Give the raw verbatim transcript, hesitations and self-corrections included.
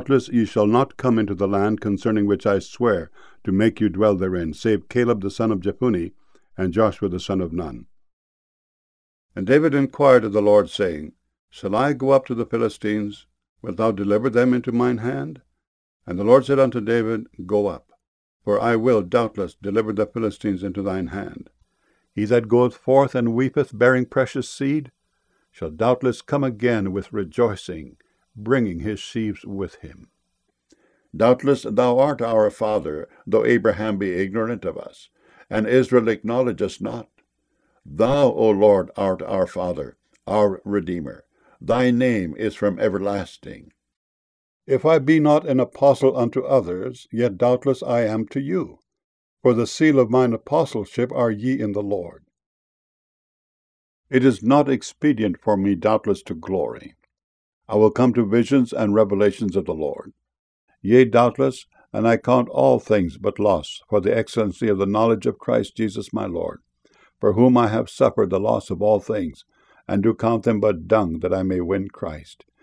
Doubtless ye shall not come into the land concerning which I swear to make you dwell therein, save Caleb the son of Jephunneh, and Joshua the son of Nun. And David inquired of the Lord, saying, Shall I go up to the Philistines? Wilt thou deliver them into mine hand? And the Lord said unto David, Go up, for I will doubtless deliver the Philistines into thine hand. He that goeth forth and weepeth, bearing precious seed, shall doubtless come again with rejoicing, bringing his sheaves with him. Doubtless thou art our father, though Abraham be ignorant of us, and Israel acknowledge us not. Thou, O Lord, art our Father, our Redeemer. Thy name is from everlasting. If I be not an apostle unto others, yet doubtless I am to you. For the seal of mine apostleship are ye in the Lord. It is not expedient for me doubtless to glory. I will come to visions and revelations of the Lord. Yea, doubtless, and I count all things but loss for the excellency of the knowledge of Christ Jesus my Lord, for whom I have suffered the loss of all things, and do count them but dung, that I may win Christ,